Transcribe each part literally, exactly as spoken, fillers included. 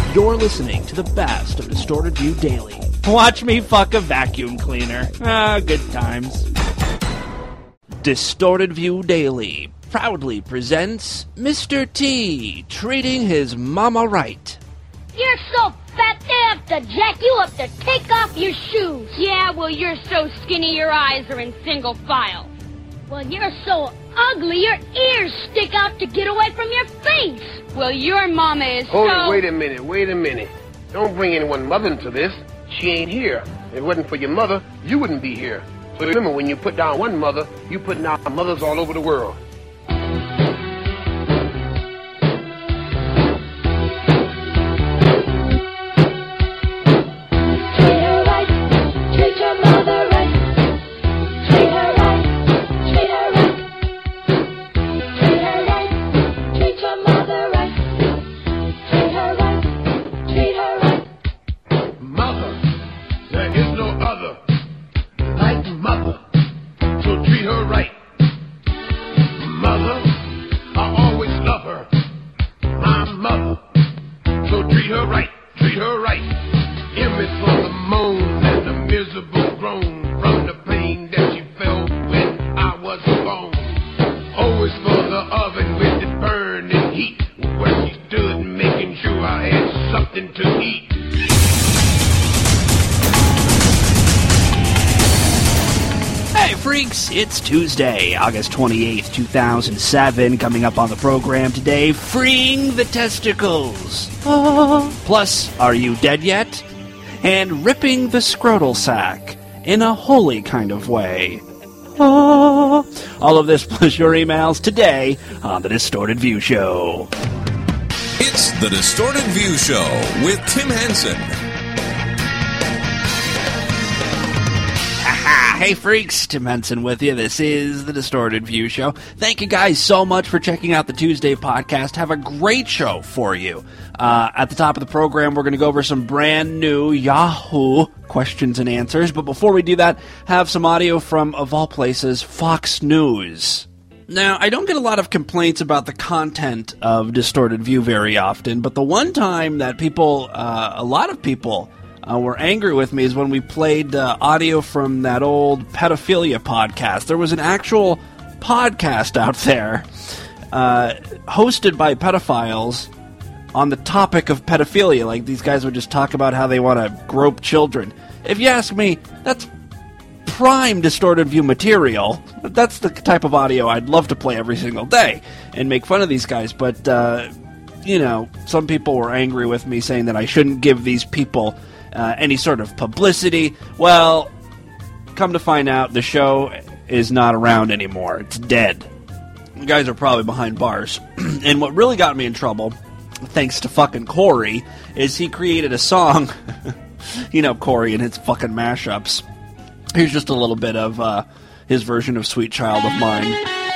You're listening to the best of Distorted View Daily. Watch me fuck a vacuum cleaner. Ah, good times. Distorted View Daily proudly presents Mister T treating his mama right. You're so fat they have to jack you up to take off your shoes. Yeah, well, you're so skinny your eyes are in single file. Well, you're so ugly your ears stick out to get away from your face. Well, your mama is Hold so... it, wait a minute, wait a minute. Don't bring anyone's mother into this. She ain't here. If it wasn't for your mother, you wouldn't be here. So remember, when you put down one mother, you put down mothers all over the world. It's Tuesday, August twenty-eighth, two thousand seven. Coming up on the program today, freeing the testicles. Oh. Plus, are you dead yet? And ripping the scrotal sack in a holy kind of way. Oh. All of this plus your emails today on The Distorted View Show. It's The Distorted View Show with Tim Henson. Hey freaks, Tim Henson with you. This is The Distorted View Show. Thank you guys so much for checking out the Tuesday podcast. Have a great show for you. Uh, at the top of the program, we're going to go over some brand new Yahoo questions and answers. But before we do that, have some audio from, of all places, Fox News. Now, I don't get a lot of complaints about the content of Distorted View very often, but the one time that people, uh, a lot of people... Uh, were angry with me is when we played uh, audio from that old pedophilia podcast. There was an actual podcast out there uh, hosted by pedophiles on the topic of pedophilia. Like, these guys would just talk about how they want to grope children. If you ask me, that's prime Distorted View material. That's the type of audio I'd love to play every single day and make fun of these guys. But, uh, you know, some people were angry with me saying that I shouldn't give these people Uh, any sort of publicity. Well, come to find out, the show is not around anymore. It's dead. You guys are probably behind bars. And what really got me in trouble, thanks to fucking Corey, is he created a song. You know Corey and his fucking mashups. Here's just a little bit of uh, his version of Sweet Child of Mine.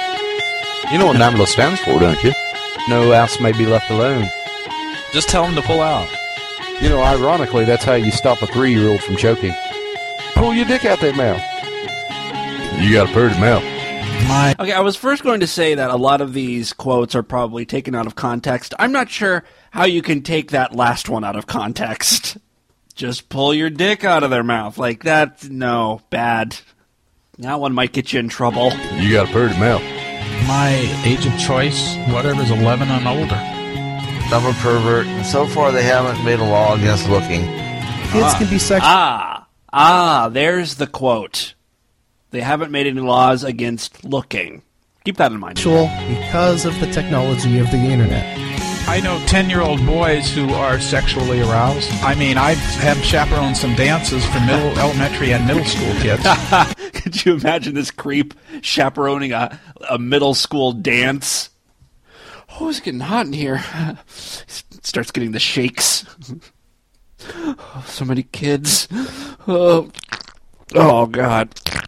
You know what NAMBLA stands for, don't you? No ass may be left alone. Just tell him to pull out. You know, ironically, that's how you stop a three-year-old from choking. Pull your dick out that mouth. You got a pretty mouth. My- okay, I was first going to say that a lot of these quotes are probably taken out of context. I'm not sure how you can take that last one out of context. Just pull your dick out of their mouth. Like that, no, bad. That one might get you in trouble. You got a pretty mouth. My age of choice, whatever's eleven and older. I'm a pervert, and so far they haven't made a law against looking. Kids ah, can be sexual. Ah, ah, there's the quote. They haven't made any laws against looking. Keep that in mind. Because of the technology of the internet. I know ten-year-old boys who are sexually aroused. I mean, I have chaperoned some dances for middle, elementary, and middle school kids. Could you imagine this creep chaperoning a, a middle school dance? Oh, it's getting hot in here. Starts getting the shakes. Oh, so many kids. Oh, oh God.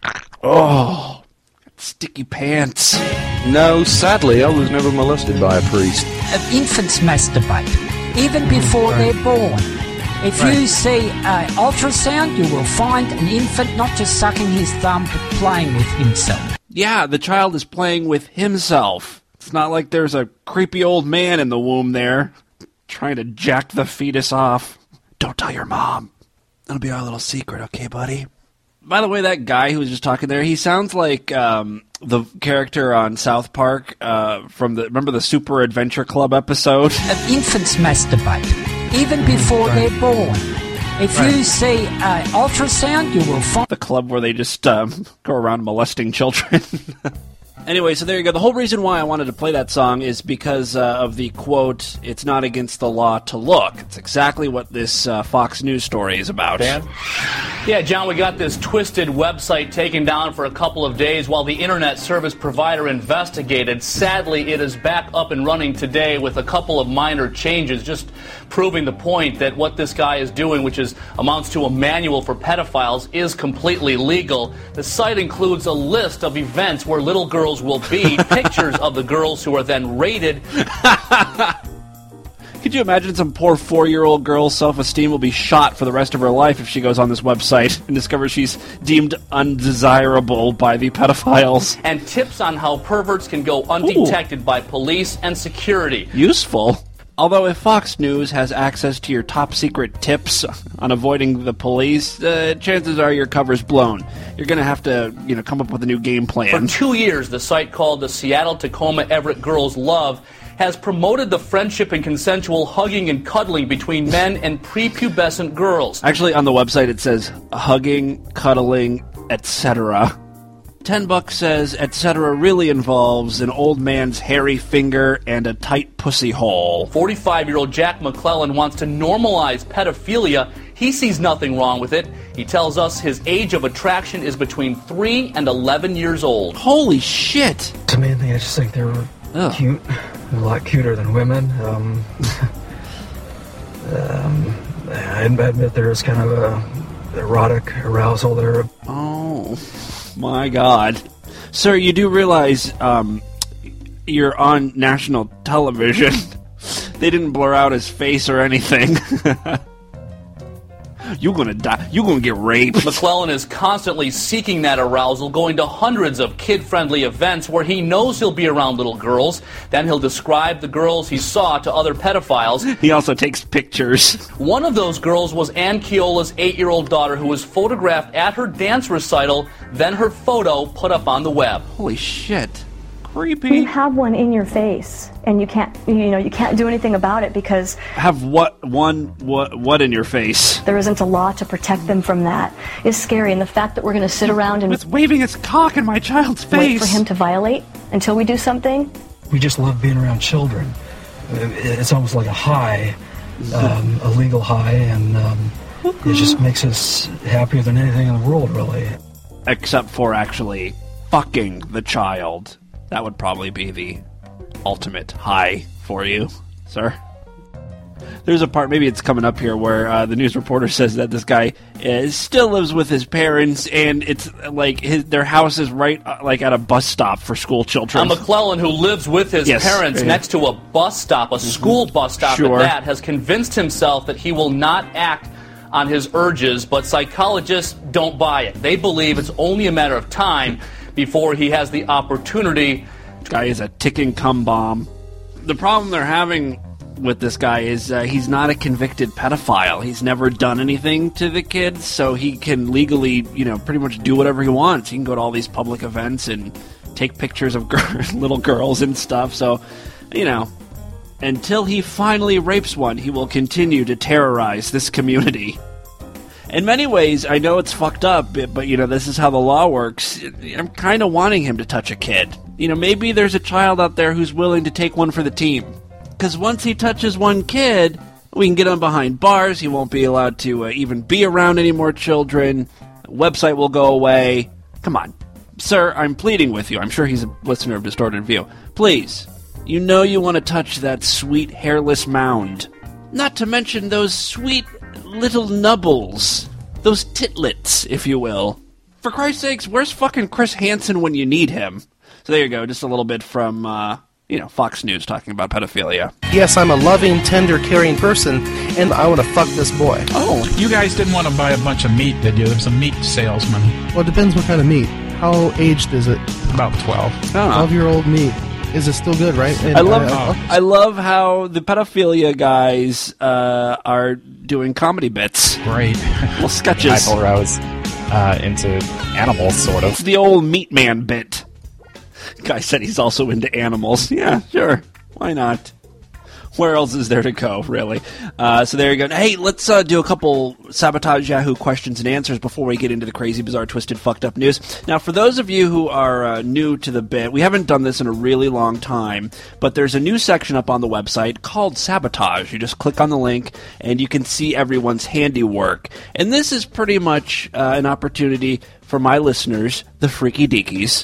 Oh, sticky pants. No, sadly, I was never molested by a priest. Infants masturbate, even before they're born. If right. you see an ultrasound, you will find an infant not just sucking his thumb, but playing with himself. Yeah, the child is playing with himself. It's not like there's a creepy old man in the womb there. trying to jack the fetus off. Don't tell your mom. That'll be our little secret, okay, buddy? By the way, that guy who was just talking there, he sounds like um, the character on South Park uh, from the, remember the Super Adventure Club episode? Infants masturbate, even before right. they're born. If right. you see uh, ultrasound, you will find... The club where they just um, go around molesting children. Anyway, so there you go. The whole reason why I wanted to play that song is because uh, of the quote, "It's not against the law to look." It's exactly what this uh, Fox News story is about. Dan? Yeah, John, we got this twisted website taken down for a couple of days while the internet service provider investigated. Sadly, it is back up and running today with a couple of minor changes, just proving the point that what this guy is doing, which is amounts to a manual for pedophiles, is completely legal. The site includes a list of events where little girls will be, pictures of the girls who are then rated. Could you imagine some poor four-year-old girl's self-esteem will be shot for the rest of her life if she goes on this website and discovers she's deemed undesirable by the pedophiles? And tips on how perverts can go undetected Ooh. by police and security. Useful. Although if Fox News has access to your top-secret tips on avoiding the police, uh, chances are your cover's blown. You're going to have to, you know, come up with a new game plan. For two years, the site called the Seattle-Tacoma-Everett Girls Love has promoted the friendship and consensual hugging and cuddling between men and prepubescent girls. Actually, on the website it says hugging, cuddling, et cetera. Ten Bucks says, et cetera really involves an old man's hairy finger and a tight pussy hole. forty-five-year-old Jack McClellan wants to normalize pedophilia. He sees nothing wrong with it. He tells us his age of attraction is between three and eleven years old. Holy shit! To me, I just think they're Ugh. cute. A lot cuter than women. Um, um, I admit there's kind of a erotic arousal there. Oh... My God. Sir, you do realize um, you're on national television. They didn't blur out his face or anything. You're gonna die. You're gonna get raped. McClellan is constantly seeking that arousal, going to hundreds of kid-friendly events where he knows he'll be around little girls. Then he'll describe the girls he saw to other pedophiles. He also takes pictures. One of those girls was Ann Keola's eight-year-old daughter, who was photographed at her dance recital, then her photo put up on the web. Holy shit. Creepy. You have one in your face, and you can't, you know, you can't do anything about it because... Have what, one, what, what in your face? There isn't a law to protect them from that. It's scary, and the fact that we're going to sit around and... It's waving its cock in my child's face. Wait for him to violate until we do something. We just love being around children. It's almost like a high, um, a legal high, and um, it just makes us happier than anything in the world, really. Except for actually fucking the child. That would probably be the ultimate high for you, sir. There's a part, maybe it's coming up here, where uh, the news reporter says that this guy is, still lives with his parents, and it's like his, their house is right uh, like at a bus stop for school children. A McClellan who lives with his yes, parents yeah. next to a bus stop, a school bus stop sure. at that, has convinced himself that he will not act on his urges, but psychologists don't buy it. They believe it's only a matter of time before he has the opportunity. This guy is a ticking cum bomb. The problem they're having with this guy is uh, he's not a convicted pedophile. He's never done anything to the kids, so he can legally, you know, pretty much do whatever he wants. He can go to all these public events and take pictures of girl- little girls and stuff. So, you know, until he finally rapes one, he will continue to terrorize this community. In many ways, I know it's fucked up, but, you know, this is how the law works. I'm kind of wanting him to touch a kid. You know, maybe there's a child out there who's willing to take one for the team. Because once he touches one kid, we can get him behind bars. He won't be allowed to uh, even be around any more children. The website will go away. Come on. Sir, I'm pleading with you. I'm sure he's a listener of Distorted View. Please, you know you want to touch that sweet hairless mound. Not to mention those sweet little nubbles. Those titlets, if you will. For Christ's sakes, where's fucking Chris Hansen when you need him? So there you go, just a little bit from, uh, you know, Fox News talking about pedophilia. Yes, I'm a loving, tender, caring person, and I want to fuck this boy. Oh, you guys didn't want to buy a bunch of meat, did you? There's a meat salesman. Well, it depends what kind of meat. How aged is it? About twelve. twelve-year-old meat. is it still good, right? And, I love uh, I love how the pedophilia guys uh, are doing comedy bits. Great. Little sketches. I told her I was uh, into animals, sort of. It's the old meat man bit. Guy said he's also into animals. Yeah, sure. Why not? Where else is there to go, really? Uh, so there you go. Hey, let's uh, do a couple Sabotage Yahoo questions and answers before we get into the crazy, bizarre, twisted, fucked up news. Now, for those of you who are uh, new to the bit, we haven't done this in a really long time, but there's a new section up on the website called Sabotage. You just click on the link, and you can see everyone's handiwork. And this is pretty much uh, an opportunity for my listeners, the freaky deakies,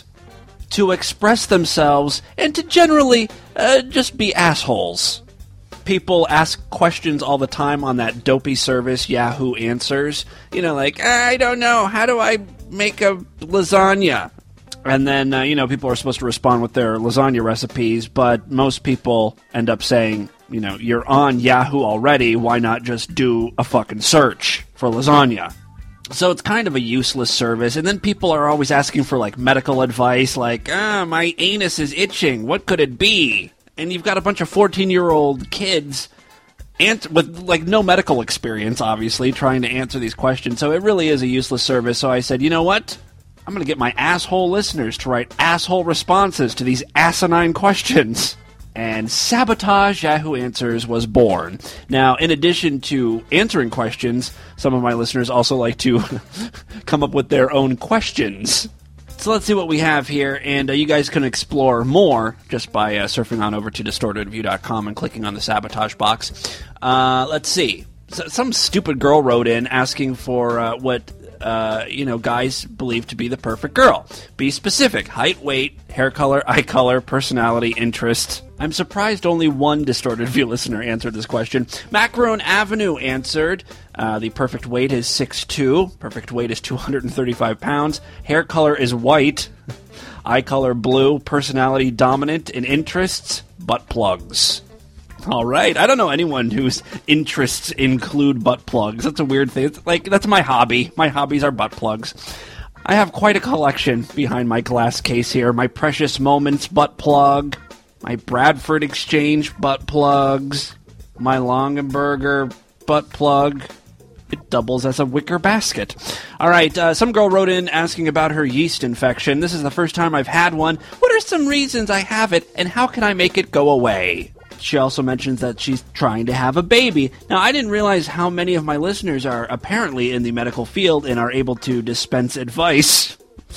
to express themselves and to generally uh, just be assholes. People ask questions all the time on that dopey service, Yahoo Answers. You know, like, I don't know, how do I make a lasagna? And then, uh, you know, people are supposed to respond with their lasagna recipes, but most people end up saying, you know, you're on Yahoo already, why not just do a fucking search for lasagna? So it's kind of a useless service, and then people are always asking for, like, medical advice, like, ah, my anus is itching, what could it be? And you've got a bunch of fourteen-year-old kids ans- with, like, no medical experience, obviously, trying to answer these questions. So it really is a useless service. So I said, you know what? I'm going to get my asshole listeners to write asshole responses to these asinine questions. And Sabotage Yahoo Answers was born. Now, in addition to answering questions, some of my listeners also like to come up with their own questions. So let's see what we have here, and uh, you guys can explore more just by uh, surfing on over to distorted view dot com and clicking on the Sabotage box. Uh, let's see. So, some stupid girl wrote in asking for uh, what uh, you know guys believe to be the perfect girl. Be specific. Height, weight, hair color, eye color, personality, interests. I'm surprised only one Distorted View listener answered this question. Macaron Avenue answered, uh, the perfect weight is six foot two, perfect weight is two hundred thirty-five pounds, hair color is white, eye color blue, personality dominant, and interests, butt plugs. All right, I don't know anyone whose interests include butt plugs. That's a weird thing. It's like, that's my hobby. My hobbies are butt plugs. I have quite a collection behind my glass case here. My Precious Moments butt plug, my Bradford Exchange butt plugs, my Longenberger butt plug. It doubles as a wicker basket. All right, uh, some girl wrote in asking about her yeast infection. This is the first time I've had one. What are some reasons I have it, and how can I make it go away? She also mentions that she's trying to have a baby. Now, I didn't realize how many of my listeners are apparently in the medical field and are able to dispense advice.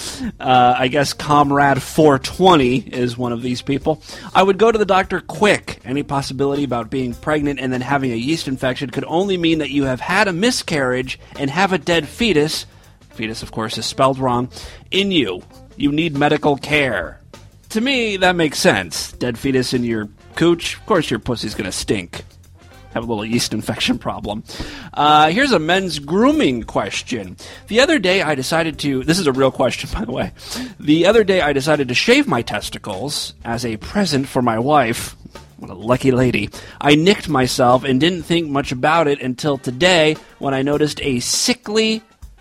Uh, I guess Comrade four twenty is one of these people. I would go to the doctor quick. Any possibility about being pregnant and then having a yeast infection could only mean that you have had a miscarriage and have a dead fetus, fetus of course is spelled wrong, in you. You need medical care. To me, that makes sense. Dead fetus in your cooch, of course your pussy's gonna stink. Have a little yeast infection problem. Uh, here's a men's grooming question. The other day I decided to... This is a real question, by the way. The other day I decided to shave my testicles as a present for my wife. What a lucky lady. I nicked myself and didn't think much about it until today when I noticed a sickly,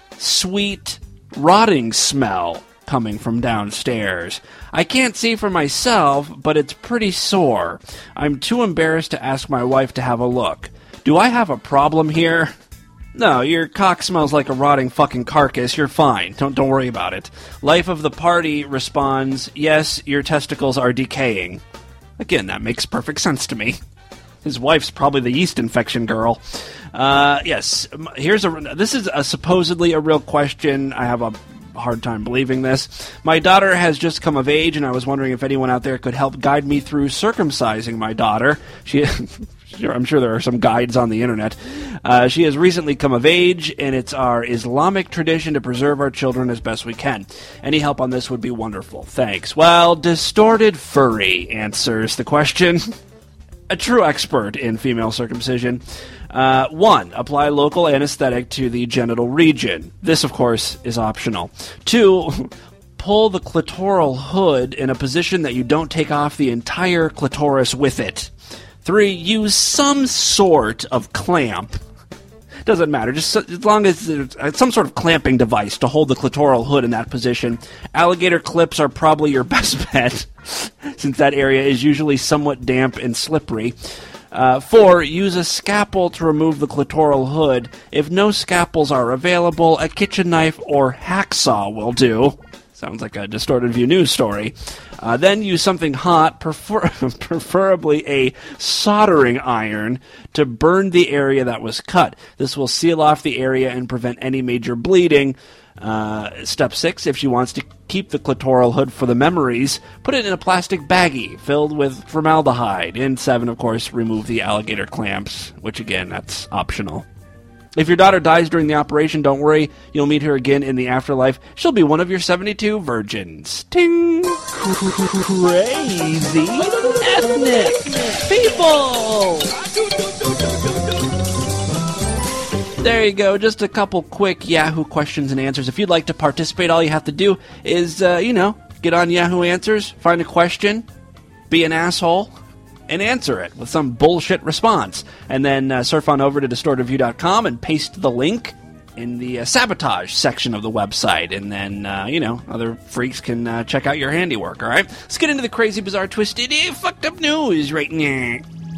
sweet, rotting smell coming from downstairs. I can't see for myself, but it's pretty sore. I'm too embarrassed to ask my wife to have a look. Do I have a problem here? No, your cock smells like a rotting fucking carcass. You're fine. Don't don't worry about it. Life of the party responds, yes, your testicles are decaying. Again, that makes perfect sense to me. His wife's probably the yeast infection girl. Uh, yes, here's a... This is a supposedly a real question. I have a hard time believing this. My daughter has just come of age, and I was wondering if anyone out there could help guide me through circumcising my daughter. She, I'm sure there are some guides on the internet. Uh, she has recently come of age, and it's our Islamic tradition to preserve our children as best we can. Any help on this would be wonderful. Thanks. Well, Distorted Furry answers the question. A true expert in female circumcision. Uh, one, apply local anesthetic to the genital region. This, of course, is optional. Two, pull the clitoral hood in a position that you don't take off the entire clitoris with it. Three, use some sort of clamp. Doesn't matter. Just so, as long as there's some sort of clamping device to hold the clitoral hood in that position. Alligator clips are probably your best bet, since that area is usually somewhat damp and slippery. Uh, four, use a scalpel to remove the clitoral hood. If no scalpels are available, a kitchen knife or hacksaw will do. Sounds like a Distorted View news story. Uh, then use something hot, prefer- preferably a soldering iron, to burn the area that was cut. This will seal off the area and prevent any major bleeding. Uh, step six, if she wants to keep the clitoral hood for the memories, put it in a plastic baggie filled with formaldehyde. And seven, of course, remove the alligator clamps, which again, that's optional. If your daughter dies during the operation, don't worry. You'll meet her again in the afterlife. She'll be one of your seventy-two virgins. Ting! Crazy ethnic people! There you go. Just a couple quick Yahoo questions and answers. If you'd like to participate, all you have to do is, uh, you know, get on Yahoo Answers, find a question, be an asshole, and answer it with some bullshit response. And then uh, surf on over to distorted view dot com and paste the link in the uh, sabotage section of the website. And then, uh, you know, other freaks can uh, check out your handiwork, all right? Let's get into the crazy, bizarre, twisted, uh, fucked up news right now.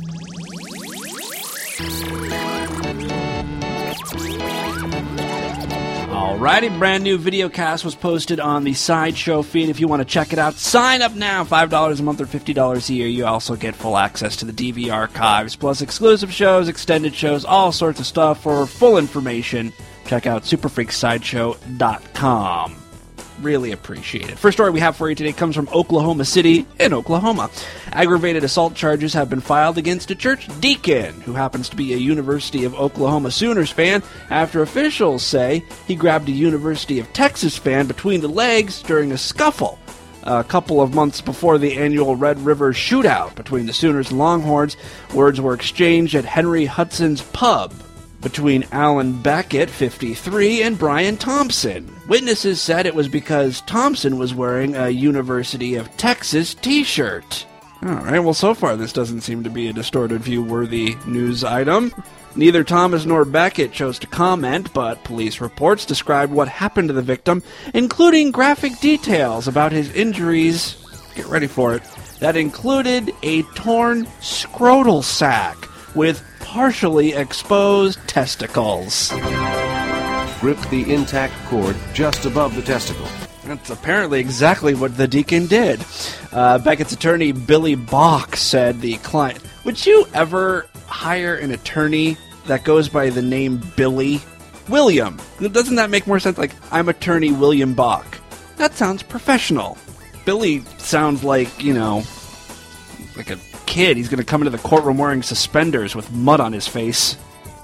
Alrighty, brand new video cast was posted on the Sideshow feed. If you want to check it out, sign up now. five dollars a month or fifty dollars a year. You also get full access to the D V archives, plus exclusive shows, extended shows, all sorts of stuff. For full information, check out super freak sideshow dot com. Really appreciate it. First story we have for you today comes from Oklahoma City in Oklahoma. Aggravated assault charges have been filed against a church deacon who happens to be a University of Oklahoma Sooners fan after officials say he grabbed a University of Texas fan between the legs during a scuffle a couple of months before the annual Red River shootout between the Sooners and Longhorns. Words were exchanged at Henry Hudson's Pub between Alan Beckett, fifty-three, and Brian Thompson. Witnesses said it was because Thompson was wearing a University of Texas t-shirt. Alright, well, so far this doesn't seem to be a Distorted View-worthy news item. Neither Thomas nor Beckett chose to comment, but police reports described what happened to the victim, including graphic details about his injuries. Get ready for it. That included a torn scrotal sac with partially exposed testicles. Grip the intact cord just above the testicle. That's apparently exactly what the deacon did. Uh, Beckett's attorney, Billy Bach, said the client... Would you ever hire an attorney that goes by the name Billy? William. Doesn't that make more sense? Like, I'm attorney William Bach. That sounds professional. Billy sounds like, you know, like a kid. He's going to come into the courtroom wearing suspenders with mud on his face.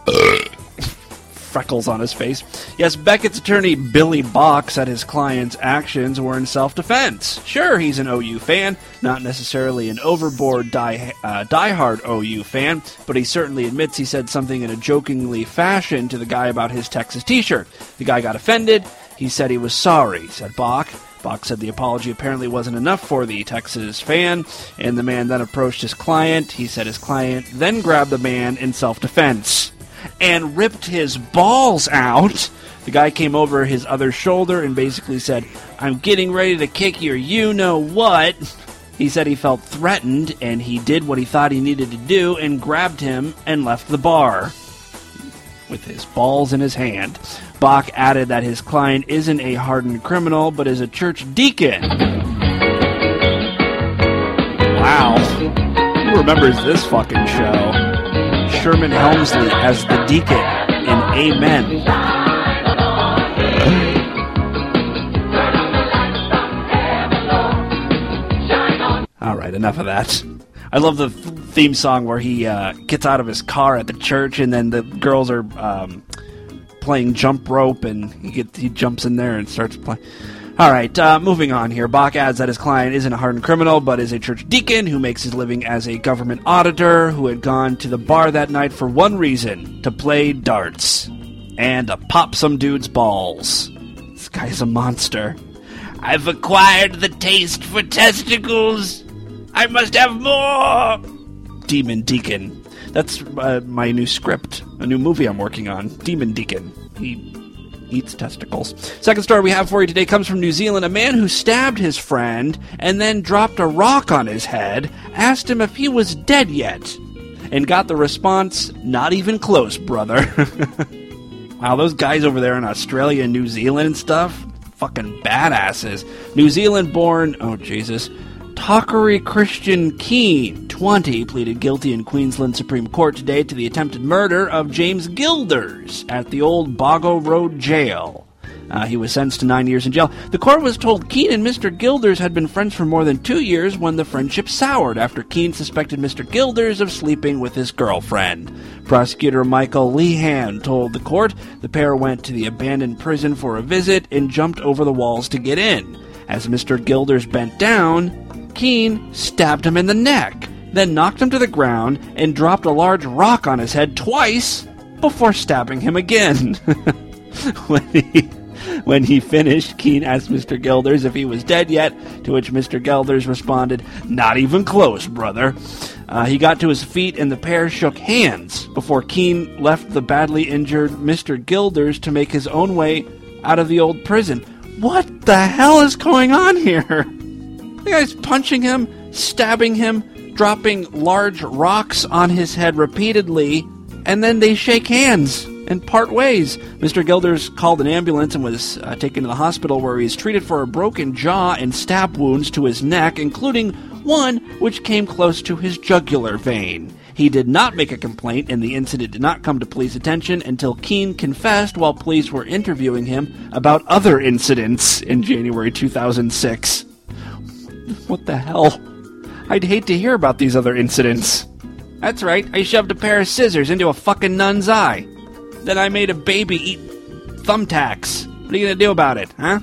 Freckles on his face. Yes, Beckett's attorney Billy Bach said his client's actions were in self-defense. Sure, he's an O U fan, not necessarily an overboard die, uh, diehard O U fan, but he certainly admits he said something in a jokingly fashion to the guy about his Texas t-shirt. The guy got offended. He said he was sorry, said Bach. Bach said the apology apparently wasn't enough for the Texas fan, and the man then approached his client. He said his client then grabbed the man in self-defense and ripped his balls out. The guy came over his other shoulder and basically said, "I'm getting ready to kick your you-know-what." He said he felt threatened, and he did what he thought he needed to do and grabbed him and left the bar with his balls in his hand. Bach added that his client isn't a hardened criminal, but is a church deacon. Wow. Who remembers this fucking show? Sherman Helmsley as the deacon in Amen. All right, enough of that. I love the theme song where he uh, gets out of his car at the church, and then the girls are um, playing jump rope, and he get, he jumps in there and starts playing. All right, uh, moving on here. Bach adds that his client isn't a hardened criminal, but is a church deacon who makes his living as a government auditor who had gone to the bar that night for one reason, to play darts and to pop some dude's balls. This guy's a monster. I've acquired the taste for testicles. I must have more. Demon Deacon. That's uh, my new script, a new movie I'm working on, Demon Deacon. He eats testicles. Second story we have for you today comes from New Zealand. A man who stabbed his friend and then dropped a rock on his head asked him if he was dead yet, and got the response, "Not even close, brother." Wow, those guys over there in Australia and New Zealand and stuff, fucking badasses. New Zealand-born, oh Jesus, Takari Christian Keane, twenty, pleaded guilty in Queensland Supreme Court today to the attempted murder of James Gilders at the old Boggo Road Jail. Uh, he was sentenced to nine years in jail. The court was told Keane and Mister Gilders had been friends for more than two years when the friendship soured after Keane suspected Mister Gilders of sleeping with his girlfriend. Prosecutor Michael Lehan told the court the pair went to the abandoned prison for a visit and jumped over the walls to get in. As Mister Gilders bent down, Keane stabbed him in the neck, then knocked him to the ground and dropped a large rock on his head twice before stabbing him again. when he... When he finished, Keane asked Mister Gilders if he was dead yet, to which Mister Gilders responded, "Not even close, brother." Uh, he got to his feet and the pair shook hands before Keane left the badly injured Mister Gilders to make his own way out of the old prison. What the hell is going on here? The guy's punching him, stabbing him, dropping large rocks on his head repeatedly, and then they shake hands and part ways. Mister Gilders called an ambulance and was uh, taken to the hospital, where he is treated for a broken jaw and stab wounds to his neck, including one which came close to his jugular vein. He did not make a complaint, and the incident did not come to police attention until Keane confessed while police were interviewing him about other incidents in January two thousand six. What the hell? I'd hate to hear about these other incidents. That's right, I shoved a pair of scissors into a fucking nun's eye. Then I made a baby eat thumbtacks. What are you going to do about it, huh?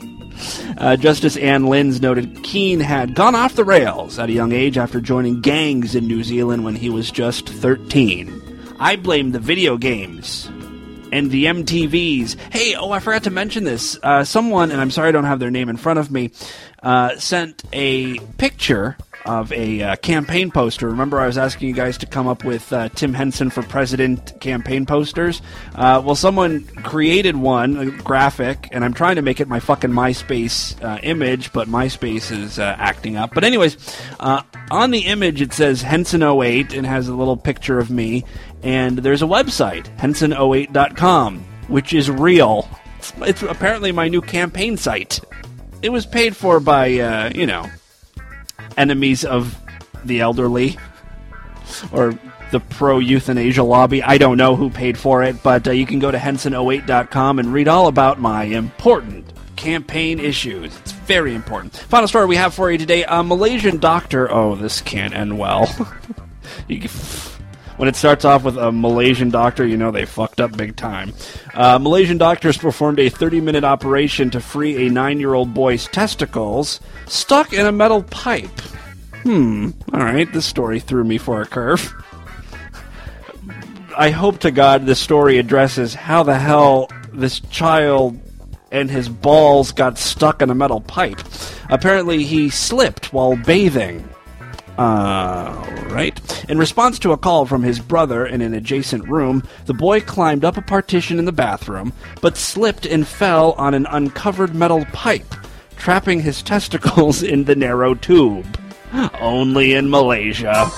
Uh, Justice Anne Linz noted Keane had gone off the rails at a young age after joining gangs in New Zealand when he was just thirteen. I blame the video games and the M T Vs. Hey, oh, I forgot to mention this. Uh, someone, and I'm sorry I don't have their name in front of me, uh, sent a picture of a uh, campaign poster. Remember, I was asking you guys to come up with uh, Tim Henson for President campaign posters? Uh, well, someone created one, a graphic, and I'm trying to make it my fucking MySpace uh, image, but MySpace is uh, acting up. But anyways, uh, on the image it says Henson oh eight and has a little picture of me, and there's a website, henson oh eight dot com, which is real. It's, it's apparently my new campaign site. It was paid for by, uh, you know, enemies of the elderly, or the pro-euthanasia lobby. I don't know who paid for it, but uh, you can go to henson oh eight dot com and read all about my important campaign issues. It's very important. Final story we have for you today. A Malaysian doctor... Oh, this can't end well. you can, when it starts off with a Malaysian doctor, you know they fucked up big time. Uh, Malaysian doctors performed a thirty-minute operation to free a nine-year-old boy's testicles stuck in a metal pipe. Hmm, alright, this story threw me for a curve. I hope to God this story addresses how the hell this child and his balls got stuck in a metal pipe. Apparently he slipped while bathing. Uh, right. In response to a call from his brother in an adjacent room, the boy climbed up a partition in the bathroom, but slipped and fell on an uncovered metal pipe, trapping his testicles in the narrow tube. Only in Malaysia.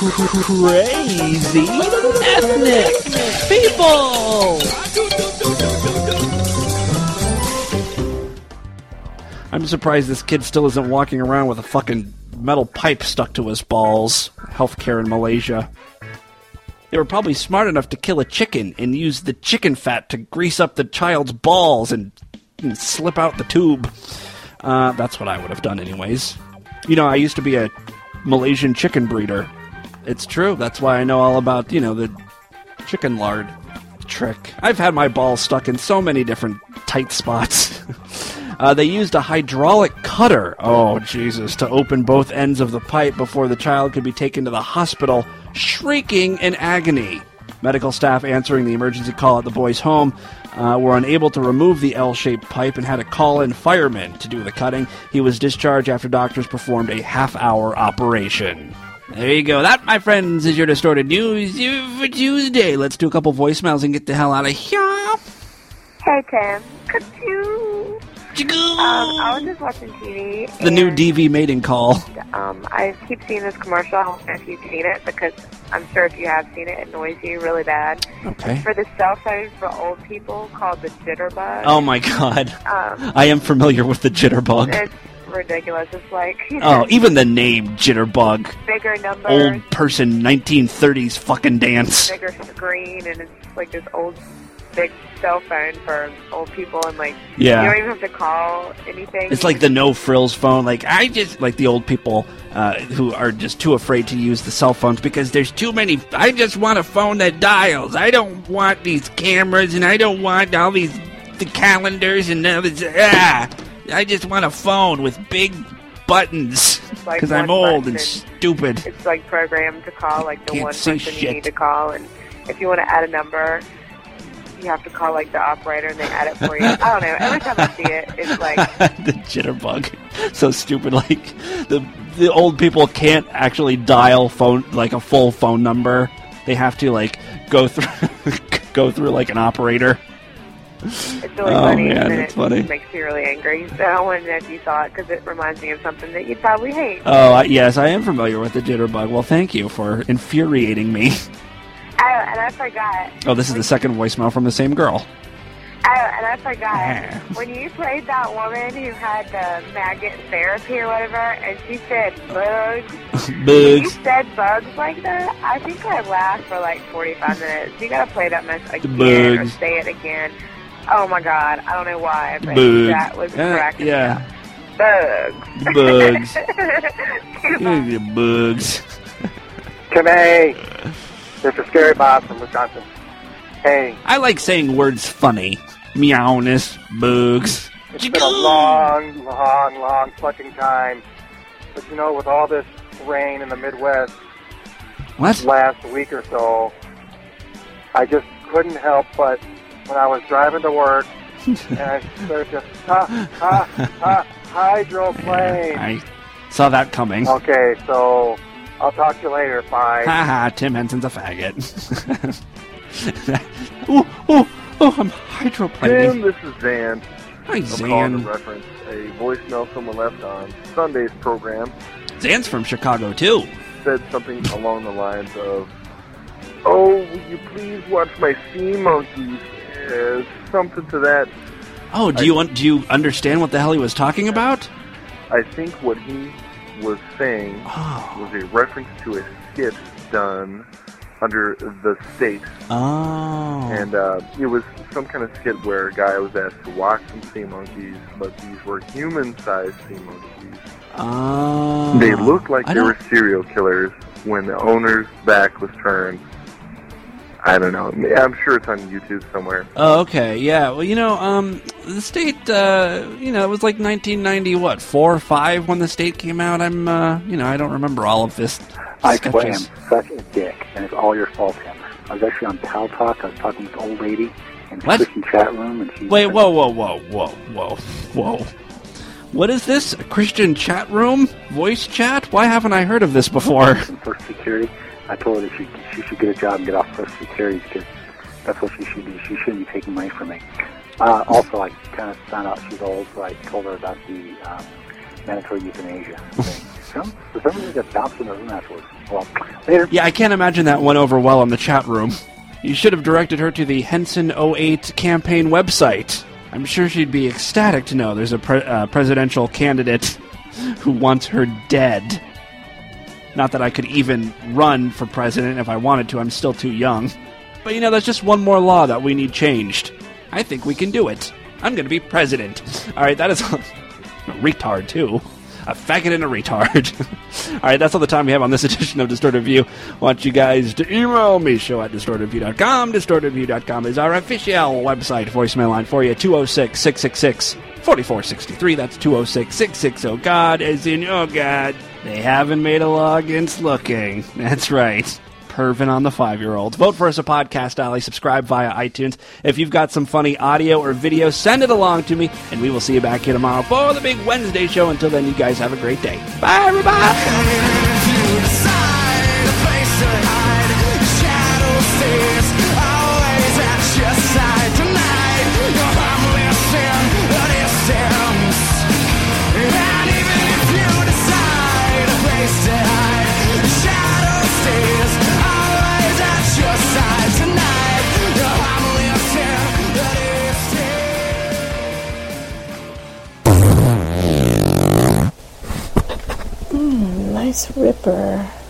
Crazy ethnic people! I'm surprised this kid still isn't walking around with a fucking metal pipe stuck to his balls. Healthcare in Malaysia. They were probably smart enough to kill a chicken and use the chicken fat to grease up the child's balls and, and slip out the tube. Uh, that's what I would have done anyways. You know, I used to be a Malaysian chicken breeder. It's true. That's why I know all about, you know, the chicken lard trick. I've had my balls stuck in so many different tight spots. Uh, they used a hydraulic cutter, oh Jesus, to open both ends of the pipe before the child could be taken to the hospital, shrieking in agony. Medical staff answering the emergency call at the boy's home uh, were unable to remove the L-shaped pipe and had to call in firemen to do the cutting. He was discharged after doctors performed a half-hour operation. There you go. That, my friends, is your Distorted News for Tuesday. Let's do a couple voicemails and get the hell out of here. Hey, Tim. Could you... Um, I was just watching T V. The new D V mating call. Um, I keep seeing this commercial. I don't know if you've seen it, because I'm sure if you have seen it, it annoys you really bad. Okay. For the cell phone for old people called the Jitterbug. Oh, my God. Um, I am familiar with the Jitterbug. It's ridiculous. It's like... Oh, even the name Jitterbug. Bigger numbers. Old person nineteen thirties fucking dance. Bigger screen, and it's like this old, big cell phone for old people, and like, Yeah. you don't even have to call anything. It's like the no frills phone. Like I just like the old people uh, who are just too afraid to use the cell phones because there's too many. I just want a phone that dials. I don't want these cameras, and I don't want all these the calendars and all this. Ah, I just want a phone with big buttons Like because I'm one old button. and stupid. It's like programmed to call like the Can't one say person you shit. need to call, and if you want to add a number, you have to call like the operator, and they add it for you. I don't know. Every time I see it, it's like The Jitterbug, so stupid. Like the the old people can't actually dial phone like a full phone number. They have to like go through go through like an operator. it's really Oh, funny, man, and then that's it funny. makes me really angry. So I wanted to know if you saw it, because it reminds me of something that you'd probably hate. Oh I, yes, I am familiar with the Jitterbug. Well, thank you for infuriating me. Oh, and I forgot. Oh, this is the second voicemail from the same girl. Oh, and I forgot. When you played that woman who had the maggot therapy or whatever, and she said bugs. You Bugs. said bugs like that? I think I laughed for like forty-five minutes. You gotta play that mess again Bugs. or say it again. Oh my god, I don't know why, but Bugs. that was Uh, cracking me yeah. up. Bugs. Bugs. You bugs. Hey, this is Scary Bob from Wisconsin. Hey, I like saying words funny. Meowness, bugs. it's been a long, long, long fucking time. But you know, with all this rain in the Midwest What? last week or so, I just couldn't help but, when I was driving to work, and I started just, ha, ha, ha, hydroplane. I saw that coming. Okay, so I'll talk to you later. Bye. Haha, Tim Henson's a faggot. ooh, ooh, oh, I'm hydroplaning. Tim, this is Zan. Hi, I'm Zan. calling to reference a voicemail someone left on Sunday's program. Zan's from Chicago, too. Said something along the lines of, "Oh, will you please watch my sea monkeys?" Uh, something to that. Oh, do you un- do you understand what the hell he was talking about? I think what he was saying was a reference to a skit done under the state. Oh. And uh, it was some kind of skit where a guy was asked to watch some sea monkeys, but these were human-sized sea monkeys. Oh. They looked like I they don't- were serial killers when the owner's back was turned. I don't know. I'm sure it's on YouTube somewhere. Oh, okay, yeah. Well, you know, um, the state, uh, you know, it was like nineteen ninety, what, four or five when the state came out. I'm, uh, you know, I don't remember all of this. I swear I'm sketches. such a dick, and it's all your fault, Tim. I was actually on Pal Talk. I was talking with an old lady in the What? Christian chat room, and she Wait, whoa, whoa, whoa, whoa, whoa, whoa. What is this? A Christian chat room? Voice chat? Why haven't I heard of this before? from Social Security. I told her that she, she should get a job and get off Social Security because that's what she should do. She shouldn't be taking money from me. Uh, also, I kind of found out she's old, so I told her about the um, mandatory euthanasia thing. Some, for some reason, it got bounced in the room afterwards. Well, later. Yeah, I can't imagine that went over well in the chat room. You should have directed her to the Henson oh eight campaign website. I'm sure she'd be ecstatic to know there's a pre- uh, presidential candidate who wants her dead. Not that I could even run for president if I wanted to, I'm still too young. But you know, that's just one more law that we need changed. I think we can do it. I'm going to be president. Alright, that is a retard, too. A faggot and a retard. Alright, that's all the time we have on this edition of Distorted View. I want you guys to email me, show at distorted view dot com. distorted view dot com is our official website. Voicemail line for you, two oh six, six six six, four four six three. That's two oh six, six six oh, God, as in, oh God. They haven't made a law against looking. That's right. Pervin on the five-year-olds. Vote for us a Podcast Alley. Subscribe via iTunes. If you've got some funny audio or video, send it along to me, and we will see you back here tomorrow for the big Wednesday show. Until then, you guys have a great day. Bye, everybody! Mmm, nice ripper.